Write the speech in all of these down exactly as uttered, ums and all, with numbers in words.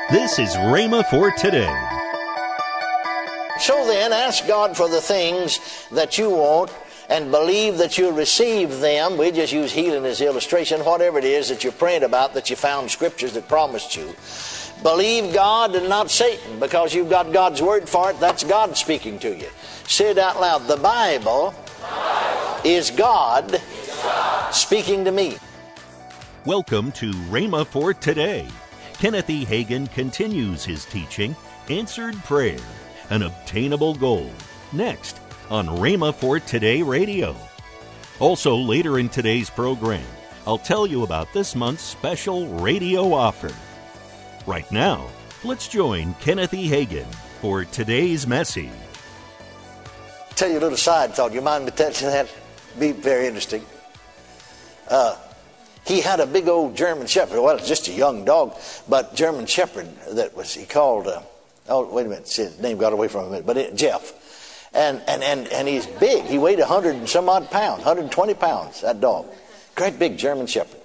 This is Rhema for today. So then, ask God for the things that you want and believe that you'll receive them. We just use healing as illustration. Whatever it is that you're praying about, that you found scriptures that promised you. Believe God and not Satan, because you've got God's word for it. That's God speaking to you. Say it out loud. The Bible, the Bible is, God is God speaking to me. Welcome to Rhema for today. Kenneth E. Hagin continues his teaching, Answered Prayer, an Obtainable Goal, next on Rhema for Today Radio. Also, later in today's program, I'll tell you about this month's special radio offer. Right now, let's join Kenneth E. Hagin for today's message. Tell you a little side thought. You mind me telling you that? Be very interesting. Uh, he had a big old German Shepherd. Well, it's just a young dog, but German Shepherd that was, he called, uh, oh, wait a minute, his name got away from him, but it, Jeff. And, and, and, and he's big. He weighed a hundred and some odd pounds, one hundred twenty pounds, that dog. Great big German Shepherd.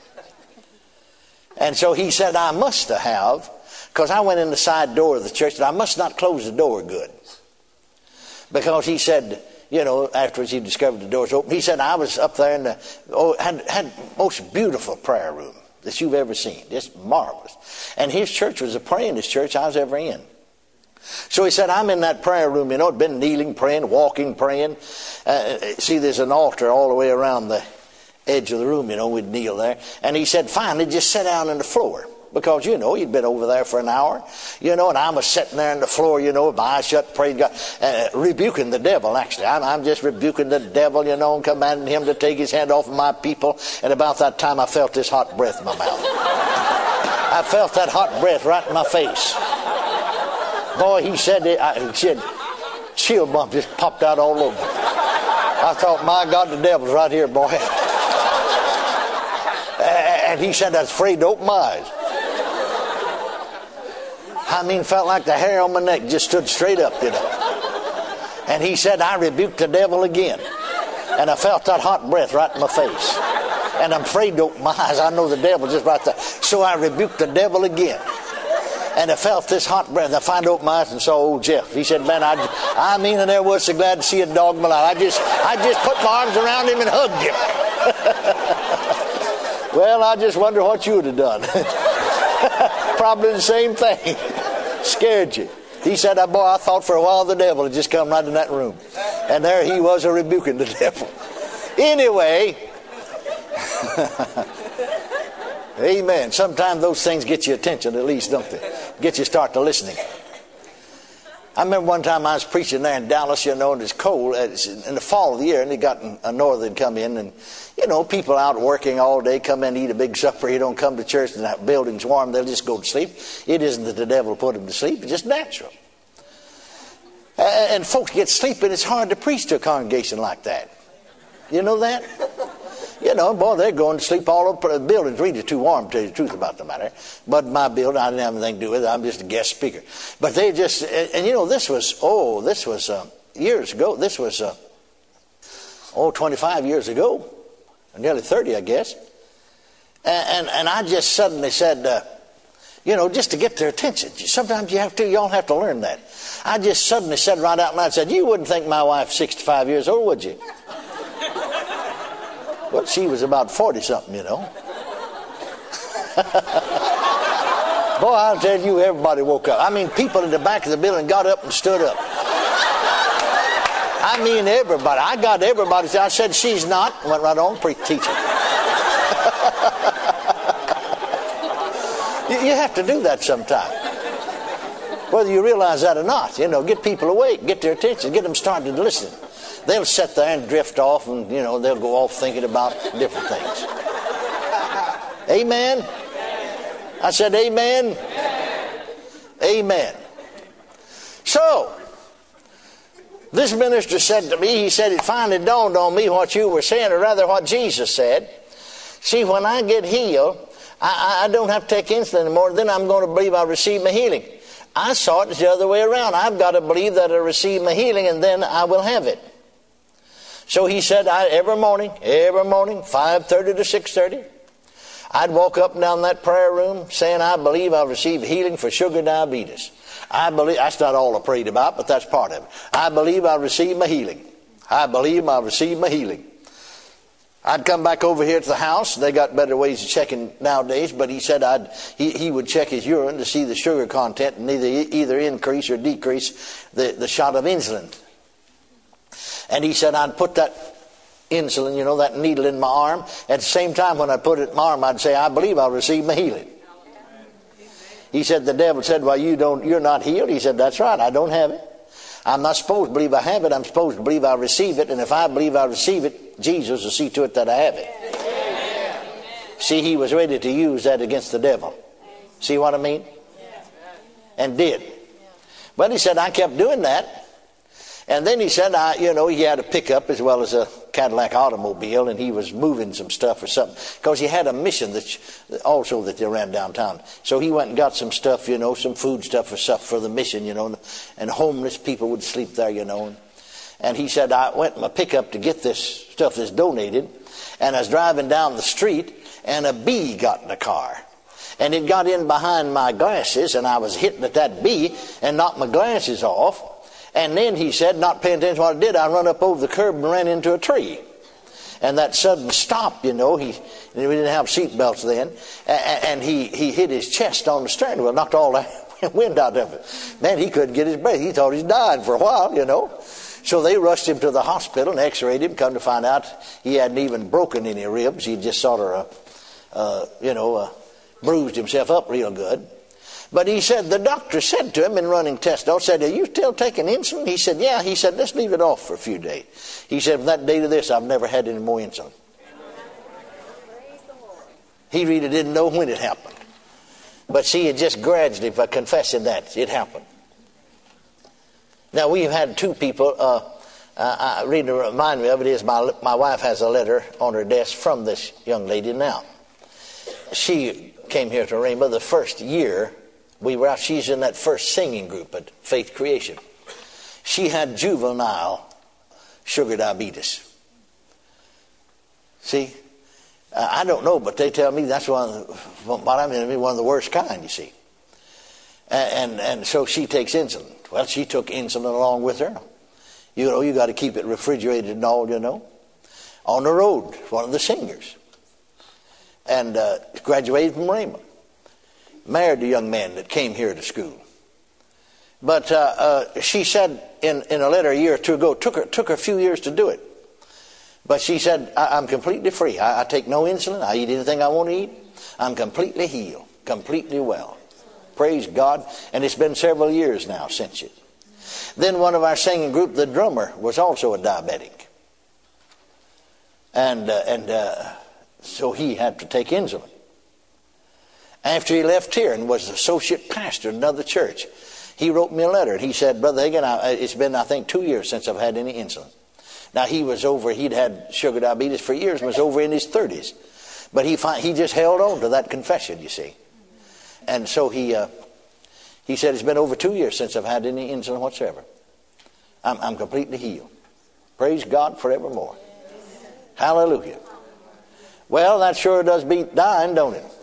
And so he said, I must have, because I went in the side door of the church, and I must not close the door good. Because he said, you know, afterwards he discovered the doors open. He said, I was up there in the, oh, had, had most beautiful prayer room that you've ever seen. Just marvelous. And his church was the prayingest church I was ever in. So he said, I'm in that prayer room, you know, I'd been kneeling, praying, walking, praying. Uh, see, there's an altar all the way around the edge of the room, you know, we'd kneel there. And he said, finally, just sit down on the floor. Because, you know, he'd been over there for an hour, you know, and I was sitting there on the floor, you know, with my eyes shut, praying God, uh, rebuking the devil, actually. I'm, I'm just rebuking the devil, you know, and commanding him to take his hand off of my people. And about that time, I felt this hot breath in my mouth. I felt that hot breath right in my face. Boy, he said, it, I, he said, chill bump just popped out all over. I thought, my God, the devil's right here, boy. And he said, I was afraid to open my eyes. I mean, felt like the hair on my neck just stood straight up, you know. And he said, I rebuked the devil again. And I felt that hot breath right in my face. And I'm afraid to open my eyes. I know the devil's just right there. So I rebuked the devil again. And I felt this hot breath. I finally opened my eyes and saw old Jeff. He said, man, I, I mean, I never was so glad to see a dog in my life. I just, I just put my arms around him and hugged him. Well, I just wonder what you would have done. Probably the same thing. Scared you. He said, boy, I thought for a while the devil had just come right in that room. And there he was, a rebuking the devil. Anyway, amen. Sometimes those things get your attention at least, don't they? Get you start to listening. I remember one time I was preaching there in Dallas, you know, and it's cold. It's in the fall of the year, and they got a northern come in, and, you know, people out working all day come in, eat a big supper. You don't come to church and that building's warm. They'll just go to sleep. It isn't that the devil put them to sleep. It's just natural. And folks get sleeping. It's hard to preach to a congregation like that. You know that? You know, boy, they're going to sleep all over. The building's really too warm, to tell you the truth about the matter. But my building, I didn't have anything to do with it. I'm just a guest speaker. But they just, and, and you know, this was, oh, this was uh, years ago. This was, uh, oh, twenty-five years ago. Nearly thirty, I guess. And, and, and I just suddenly said, uh, you know, just to get their attention. Sometimes you have to, you all have to learn that. I just suddenly said right out loud, said, you wouldn't think my wife's sixty-five years old, would you? Well, she was about forty-something, you know. Boy, I'll tell you, everybody woke up. I mean, people in the back of the building got up and stood up. I mean, everybody. I got everybody. I said, she's not. Went right on, pre-teaching. you, you have to do that sometime. Whether you realize that or not. You know, get people awake, get their attention, get them started to listen. They'll sit there and drift off, and, you know, they'll go off thinking about different things. Amen? I said amen? Amen. So, this minister said to me, he said, it finally dawned on me what you were saying, or rather what Jesus said. See, when I get healed, I, I don't have to take insulin anymore. Then I'm going to believe I receive my healing. I saw it the other way around. I've got to believe that I receive my healing, and then I will have it. So he said, I, every morning, every morning, five thirty to six thirty, I'd walk up and down that prayer room saying, I believe I've received healing for sugar diabetes. I believe, that's not all I prayed about, but that's part of it. I believe I've received my healing. I believe I've received my healing. I'd come back over here to the house. They got better ways of checking nowadays, but he said I'd, he, he would check his urine to see the sugar content and either, either increase or decrease the, the shot of insulin. And he said I'd put that insulin, you know, that needle in my arm. At the same time when I put it in my arm, I'd say, I believe I'll receive my healing. He said, the devil said, well, you don't, you're not healed. He said, that's right, I don't have it. I'm not supposed to believe I have it. I'm supposed to believe I receive it. And if I believe I receive it, Jesus will see to it that I have it. Amen. See, he was ready to use that against the devil. See what I mean? And did. But he said, I kept doing that. And then he said, I, you know, he had a pickup as well as a Cadillac automobile, and he was moving some stuff or something. Because he had a mission that also that they ran downtown. So he went and got some stuff, you know, some food stuff or stuff for the mission, you know, and, and homeless people would sleep there, you know. And, and he said, I went in my pickup to get this stuff that's donated, and I was driving down the street, and a bee got in the car. And it got in behind my glasses, and I was hitting at that bee and knocked my glasses off. And then he said, not paying attention to what I did, I run up over the curb and ran into a tree. And that sudden stop, you know, he we didn't have seat belts then, and he, he hit his chest on the steering wheel, knocked all the wind out of it. Man, he couldn't get his breath. He thought he'd died for a while, you know. So they rushed him to the hospital and x-rayed him, come to find out he hadn't even broken any ribs. He just sort of, uh, uh, you know, uh, bruised himself up real good. But he said, the doctor said to him in running tests, said, are you still taking insulin? He said, yeah. He said, let's leave it off for a few days. He said, from that day to this, I've never had any more insulin. He really didn't know when it happened. But see, it just gradually, by confessing that, it happened. Now, we've had two people, uh, uh, I really remind me of it is my, my wife has a letter on her desk from this young lady now. She came here to Rhema the first year. We were out, she's in that first singing group at Faith Creation. She had juvenile sugar diabetes. See, uh, I don't know, but they tell me that's one of the, what I mean, one of the worst kind, you see. And, and and so she takes insulin. Well, she took insulin along with her. You know, you got to keep it refrigerated and all, you know. On the road, one of the singers. And uh, graduated from Rhema. Married a young man that came here to school. But uh, uh, she said in, in a letter a year or two ago, took her took her a few years to do it. But she said, I, I'm completely free. I, I take no insulin. I eat anything I want to eat. I'm completely healed, completely well. Praise God. And it's been several years now since it. Then one of our singing group, the drummer, was also a diabetic. And, uh, and uh, so he had to take insulin. After he left here and was associate pastor in another church, he wrote me a letter. And he said, Brother Hagin, I, it's been, I think, two years since I've had any insulin. Now, he was over, he'd had sugar diabetes for years and was over in his thirties. But he he just held on to that confession, you see. And so he uh, he said, it's been over two years since I've had any insulin whatsoever. I'm, I'm completely healed. Praise God forevermore. Hallelujah. Well, that sure does beat dying, don't it?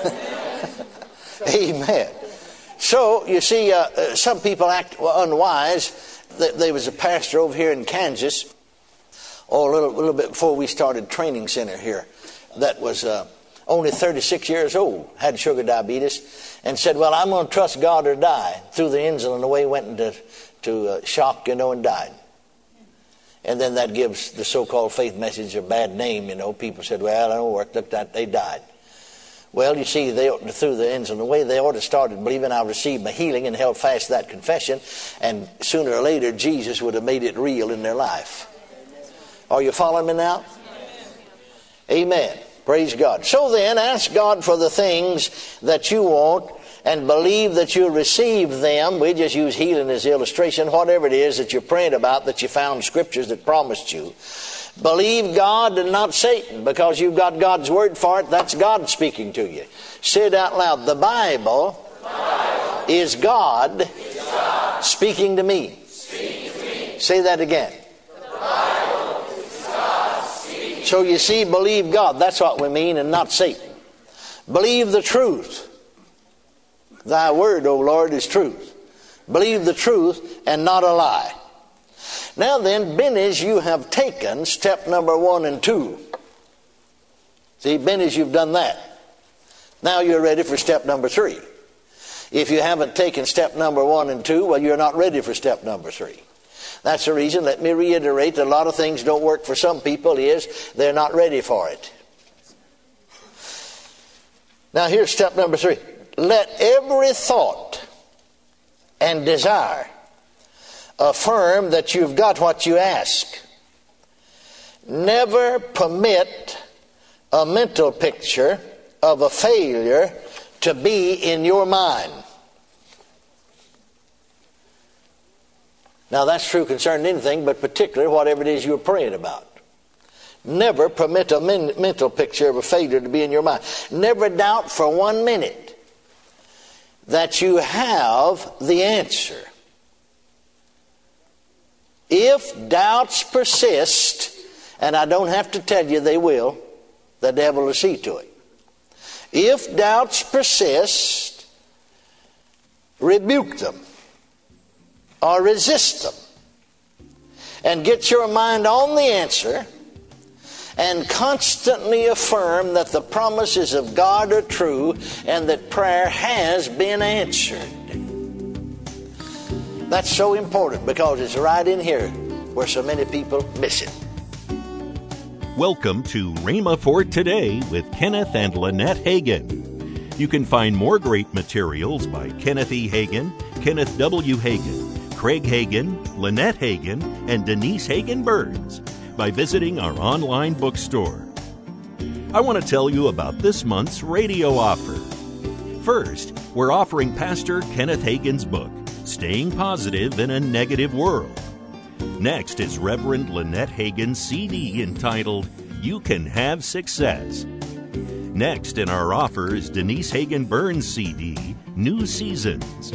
Amen. So, you see, uh, uh, some people act unwise. There was a pastor over here in Kansas, oh, a little, little bit before we started training center here, that was uh, only thirty-six years old, had sugar diabetes, and said, well, I'm going to trust God or die. Threw the insulin away, went into to, uh, shock, you know, and died. And then that gives the so-called faith message a bad name, you know. People said, well, it don't work. Look, that they died. Well, you see, they threw the insulin away. They ought to started believing I received my healing and held fast to that confession. And sooner or later, Jesus would have made it real in their life. Are you following me now? Amen. Praise God. So then, ask God for the things that you want and believe that you'll receive them. We just use healing as illustration. Whatever it is that you're praying about, that you found scriptures that promised you. Believe God and not Satan, because you've got God's word for it. That's God speaking to you. Say it out loud. The Bible, the Bible is, God is God speaking to me. Speaking to me. Say that again. The Bible is God speaking. So you see, believe God. That's what we mean, and not Satan. Believe the truth. Thy word, O Lord, is truth. Believe the truth and not a lie. Now then, being as you have taken step number one and two. See, being as you've done that. Now you're ready for step number three. If you haven't taken step number one and two, well, you're not ready for step number three. That's the reason, let me reiterate, that a lot of things don't work for some people is they're not ready for it. Now here's step number three. Let every thought and desire affirm that you've got what you ask. Never permit a mental picture of a failure to be in your mind. Now that's true concerning anything, but particularly whatever it is you're praying about. Never permit a men- mental picture of a failure to be in your mind. Never doubt for one minute that you have the answer. If doubts persist, and I don't have to tell you they will, the devil will see to it. If doubts persist, rebuke them or resist them and get your mind on the answer and constantly affirm that the promises of God are true and that prayer has been answered. That's so important because it's right in here where so many people miss it. Welcome to Rhema for Today with Kenneth and Lynette Hagin. You can find more great materials by Kenneth E. Hagin, Kenneth W. Hagin, Craig Hagin, Lynette Hagin, and Denise Hagin Burns by visiting our online bookstore. I want to tell you about this month's radio offer. First, we're offering Pastor Kenneth Hagin's book, Staying Positive in a Negative World. Next is Reverend Lynette Hagin's C D entitled, You Can Have Success. Next in our offer is Denise Hagin Burns' C D, New Seasons.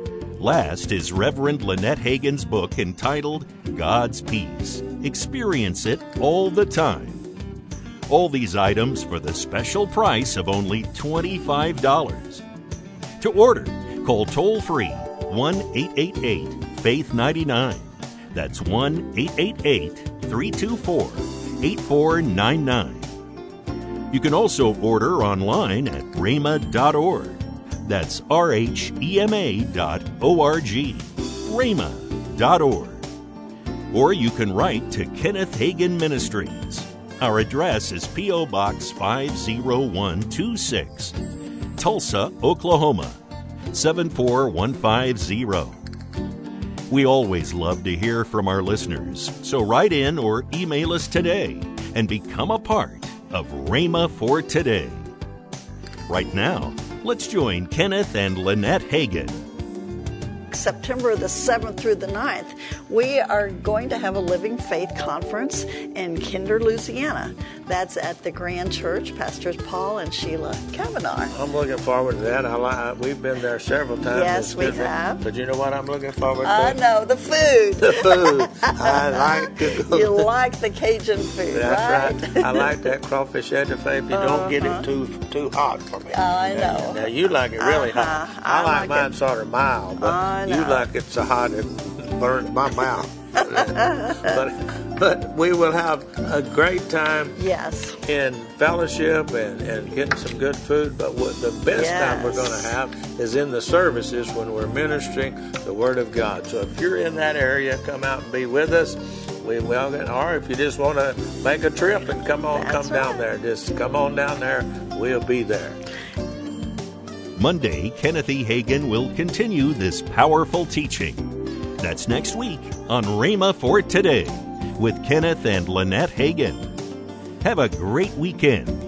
Last is Reverend Lynette Hagin's book entitled, God's Peace. Experience it all the time. All these items for the special price of only twenty-five dollars. To order, call toll-free one eight eight eight, faith ninety-nine. That's one eight eight eight, three two four, eight four nine nine. You can also order online at rhema dot org. That's R H E M A dot O R G, rhema dot org. Or you can write to Kenneth Hagin Ministries. Our address is P O. Box five oh one two six, Tulsa, Oklahoma, seven four one five zero. We always love to hear from our listeners, so write in or email us today and become a part of Rhema for Today. Right now, let's join Kenneth and Lynette Hagin. September the seventh through the ninth, we are going to have a Living Faith Conference in Kinder, Louisiana. That's at the Grand Church, Pastors Paul and Sheila Kavanaugh. I'm looking forward to that. I li- we've been there several times. Yes, we have. But you know what I'm looking forward to? I know, the food. The food. I like to go. You like the Cajun food, That's right? right. I like that crawfish etouffee if you uh-huh. don't get it too too hot for me. I know. Now, now you like it really uh-huh. hot. I, I like, like mine it. sort of mild, but I you know. like it so hot it burns my mouth. but but we will have a great time. Yes. In fellowship and, and getting some good food. But what the best yes. time we're going to have is in the services when we're ministering the Word of God. So if you're in that area, come out and be with us. We welcome. Or if you just want to make a trip and come on, That's come down right. there. Just come on down there. We'll be there. Monday, Kenneth E. Hagin will continue this powerful teaching. That's next week on Rhema for Today with Kenneth and Lynette Hagin. Have a great weekend